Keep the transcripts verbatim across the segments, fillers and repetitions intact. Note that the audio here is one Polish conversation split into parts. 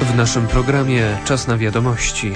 W naszym programie czas na wiadomości.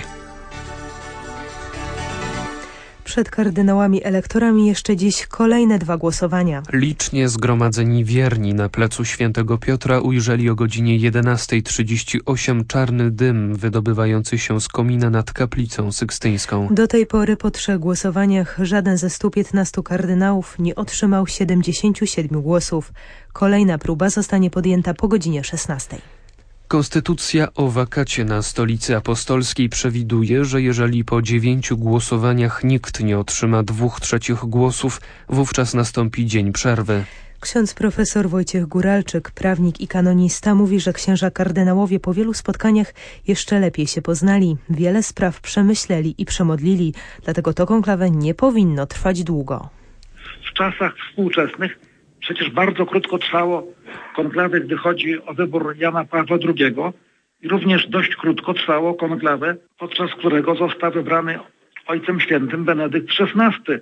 Przed kardynałami elektorami jeszcze dziś kolejne dwa głosowania. Licznie zgromadzeni wierni na plecu Świętego Piotra ujrzeli o godzinie jedenasta trzydzieści osiem czarny dym wydobywający się z komina nad kaplicą sykstyńską. Do tej pory po trzech głosowaniach żaden ze stu piętnastu kardynałów nie otrzymał siedemdziesięciu siedmiu głosów. Kolejna próba zostanie podjęta po godzinie szesnastej. Konstytucja o wakacie na Stolicy Apostolskiej przewiduje, że jeżeli po dziewięciu głosowaniach nikt nie otrzyma dwóch trzecich głosów, wówczas nastąpi dzień przerwy. Ksiądz profesor Wojciech Góralczyk, prawnik i kanonista, mówi, że księża kardynałowie po wielu spotkaniach jeszcze lepiej się poznali. Wiele spraw przemyśleli i przemodlili, dlatego to konklawę nie powinno trwać długo. W czasach współczesnych przecież bardzo krótko trwało konklawę, gdy chodzi o wybór Jana Pawła drugiego i również dość krótko trwało konklawę, podczas którego został wybrany Ojcem Świętym Benedykt szesnasty.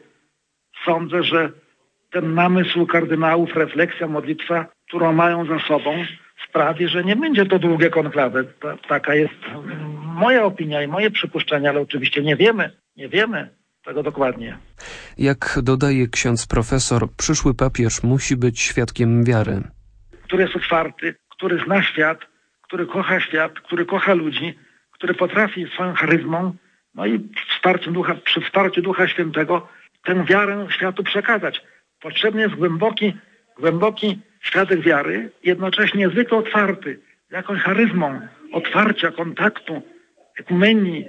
Sądzę, że ten namysł kardynałów, refleksja, modlitwa, którą mają za sobą, sprawi, że nie będzie to długie konklawy. Ta, taka jest moja opinia i moje przypuszczenia, ale oczywiście nie wiemy, nie wiemy tego dokładnie. Jak dodaje ksiądz profesor, przyszły papież musi być świadkiem wiary. Który jest otwarty, który zna świat, który kocha świat, który kocha ludzi, który potrafi swoją charyzmą, no i wsparciem ducha, przy wsparciu Ducha Świętego tę wiarę światu przekazać. Potrzebny jest głęboki, głęboki świadek wiary, jednocześnie niezwykle otwarty, jakąś charyzmą otwarcia, kontaktu, ekumenii,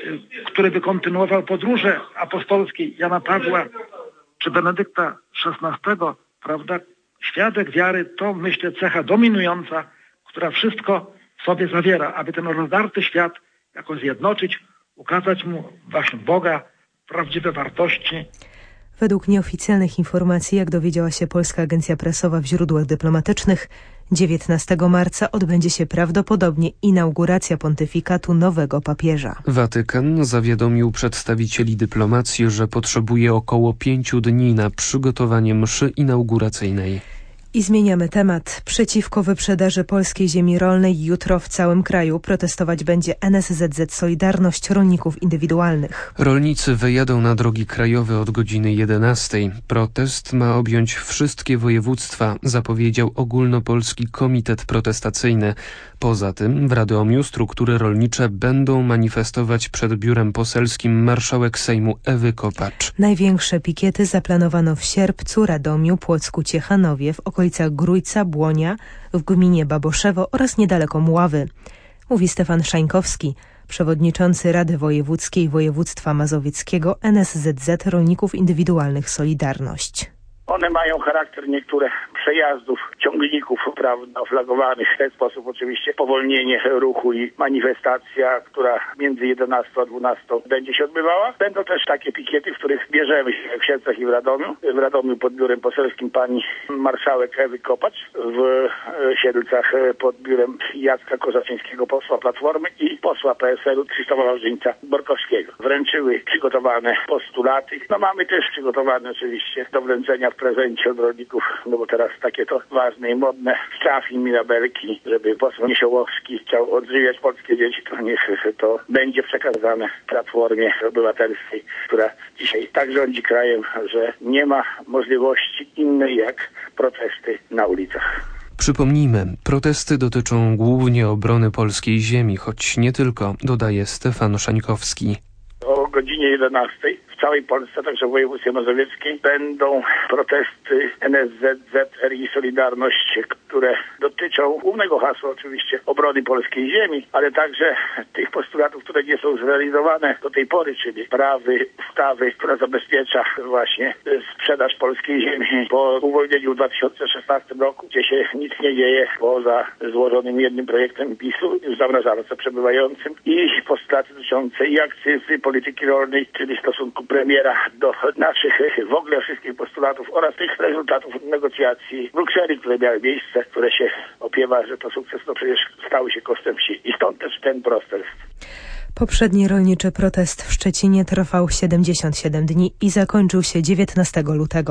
który by kontynuował podróże apostolskie Jana Pawła czy Benedykta szesnastego, prawda? Świadek wiary to, myślę, cecha dominująca, która wszystko w sobie zawiera, aby ten rozdarty świat jakoś zjednoczyć, ukazać mu właśnie Boga, prawdziwe wartości. Według nieoficjalnych informacji, jak dowiedziała się Polska Agencja Prasowa w źródłach dyplomatycznych, dziewiętnastego marca odbędzie się prawdopodobnie inauguracja pontyfikatu nowego papieża. Watykan zawiadomił przedstawicieli dyplomacji, że potrzebuje około pięciu dni na przygotowanie mszy inauguracyjnej. I zmieniamy temat. Przeciwko wyprzedaży polskiej ziemi rolnej jutro w całym kraju protestować będzie N S Z Z Solidarność Rolników Indywidualnych. Rolnicy wyjadą na drogi krajowe od godziny jedenastej. Protest ma objąć wszystkie województwa, zapowiedział Ogólnopolski Komitet Protestacyjny. Poza tym w Radomiu struktury rolnicze będą manifestować przed biurem poselskim marszałek Sejmu Ewy Kopacz. Największe pikiety zaplanowano w Sierpcu, Radomiu, Płocku, Ciechanowie, w okolicach Grójca, Błonia, w gminie Baboszewo oraz niedaleko Mławy. Mówi Stefan Szańkowski, przewodniczący Rady Wojewódzkiej Województwa Mazowieckiego N S Z Z Rolników Indywidualnych Solidarność. One mają charakter niektóre przejazdów, ciągników, prawda, oflagowanych. W ten sposób oczywiście powolnienie ruchu i manifestacja, która między jedenastą a dwunastą będzie się odbywała. Będą też takie pikiety, w których bierzemy się w Siedlcach i w Radomiu. W Radomiu pod biurem poselskim pani marszałek Ewy Kopacz, w Siedlcach pod biurem Jacka Kozaczyńskiego, posła Platformy i posła P S L-u Krzysztofa Wawrzyńca Borkowskiego. Wręczyły przygotowane postulaty. No mamy też przygotowane oczywiście do wręczenia w prezencie od rolników, no bo teraz takie to ważne i modne szafy, mirabelki, żeby poseł Niesiołowski chciał odżywiać polskie dzieci, to niech to będzie przekazane Platformie Obywatelskiej, która dzisiaj tak rządzi krajem, że nie ma możliwości innej jak protesty na ulicach. Przypomnijmy, protesty dotyczą głównie obrony polskiej ziemi, choć nie tylko, dodaje Stefan Szańkowski. O godzinie jedenastej w całej Polsce, także w województwie mazowieckim, będą protesty N S Z Z R I Solidarność, które dotyczą głównego hasła oczywiście obrony polskiej ziemi, ale także tych postulatów, które nie są zrealizowane do tej pory, czyli prawy, ustawy, która zabezpiecza właśnie sprzedaż polskiej ziemi po uwolnieniu w dwa tysiące szesnastym roku, gdzie się nic nie dzieje poza złożonym jednym projektem PiS-u w zamrażarce przebywającym i postulaty dotyczące i akcyzy, polityki rolnej, czyli stosunku premiera do naszych w ogóle wszystkich postulatów oraz tych rezultatów negocjacji w Brukseli, które miały miejsce, które się opiewa, że to sukces, no przecież stały się kosztem wsi. I stąd też ten protest. Poprzedni rolniczy protest w Szczecinie trwał siedemdziesiąt siedem dni i zakończył się dziewiętnastego lutego.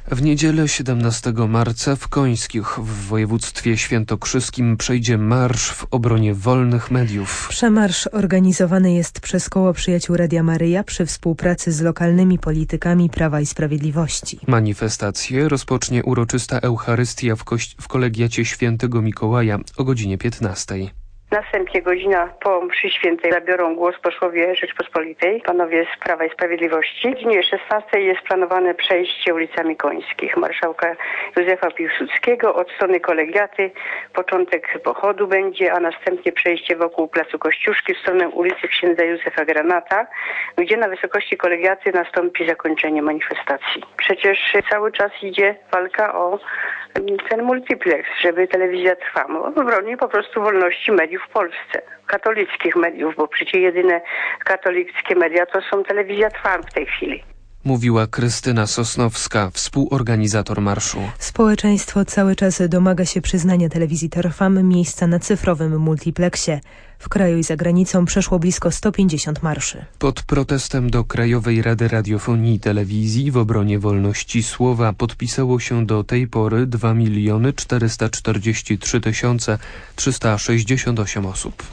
W niedzielę siedemnastego marca w Końskich w województwie świętokrzyskim przejdzie marsz w obronie wolnych mediów. Przemarsz organizowany jest przez Koło Przyjaciół Radia Maryja przy współpracy z lokalnymi politykami Prawa i Sprawiedliwości. Manifestację rozpocznie uroczysta Eucharystia w, kości- w kolegiacie Świętego Mikołaja o godzinie piętnastej. Następnie godzina po mszy świętej zabiorą głos posłowie Rzeczpospolitej, panowie z Prawa i Sprawiedliwości. O godzinie szesnastej jest planowane przejście ulicami Końskich marszałka Józefa Piłsudskiego od strony kolegiaty. Początek pochodu będzie, a następnie przejście wokół placu Kościuszki w stronę ulicy Księdza Józefa Granata, gdzie na wysokości kolegiaty nastąpi zakończenie manifestacji. Przecież cały czas idzie walka o ten multiplex, żeby telewizja trwała w obronie po prostu wolności mediów w Polsce. Katolickich mediów, bo przecież jedyne katolickie media to są telewizja Trwam w tej chwili. Mówiła Krystyna Sosnowska, współorganizator marszu. Społeczeństwo cały czas domaga się przyznania telewizji Trwam miejsca na cyfrowym multiplexie. W kraju i za granicą przeszło blisko sto pięćdziesiąt marszy. Pod protestem do Krajowej Rady Radiofonii i Telewizji w obronie wolności słowa podpisało się do tej pory dwa miliony czterysta czterdzieści trzy tysiące trzysta sześćdziesiąt osiem osób.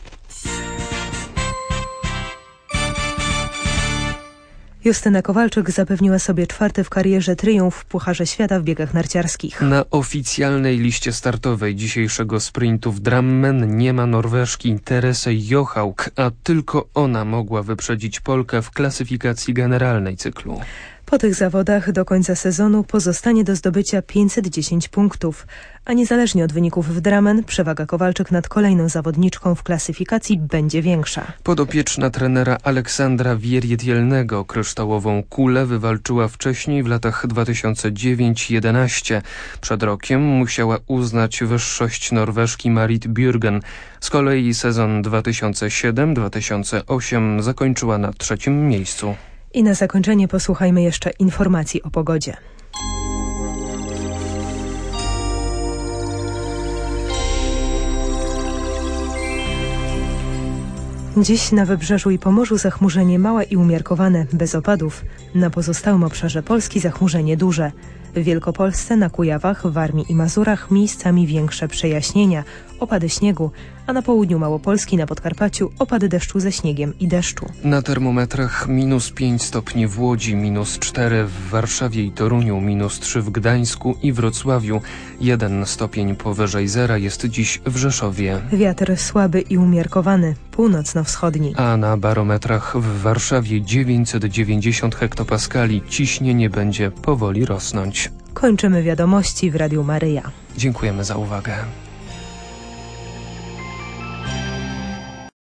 Justyna Kowalczyk zapewniła sobie czwarty w karierze triumf w Pucharze Świata w biegach narciarskich. Na oficjalnej liście startowej dzisiejszego sprintu w Drammen nie ma Norweżki Therese Johaug, a tylko ona mogła wyprzedzić Polkę w klasyfikacji generalnej cyklu. Po tych zawodach do końca sezonu pozostanie do zdobycia pięćset dziesięć punktów, a niezależnie od wyników w Drammen przewaga Kowalczyk nad kolejną zawodniczką w klasyfikacji będzie większa. Podopieczna trenera Aleksandra Wierjetielnego kryształową kulę wywalczyła wcześniej w latach dwa tysiące dziewiąty jedenaście. Przed rokiem musiała uznać wyższość Norweżki Marit Bjørgen. Z kolei sezon dwa tysiące siódmy dwa tysiące ósmy zakończyła na trzecim miejscu. I na zakończenie posłuchajmy jeszcze informacji o pogodzie. Dziś na Wybrzeżu i Pomorzu zachmurzenie małe i umiarkowane, bez opadów. Na pozostałym obszarze Polski zachmurzenie duże. W Wielkopolsce, na Kujawach, Warmii i Mazurach miejscami większe przejaśnienia, opady śniegu, a na południu Małopolski, na Podkarpaciu opady deszczu ze śniegiem i deszczu. Na termometrach minus pięć stopni w Łodzi, minus cztery w Warszawie i Toruniu, minus trzy w Gdańsku i Wrocławiu. Jeden stopień powyżej zera jest dziś w Rzeszowie. Wiatr słaby i umiarkowany, północno-wschodni. A na barometrach w Warszawie dziewięćset dziewięćdziesiąt hektopaskali. Ciśnienie będzie powoli rosnąć. Kończymy wiadomości w Radiu Maryja. Dziękujemy za uwagę.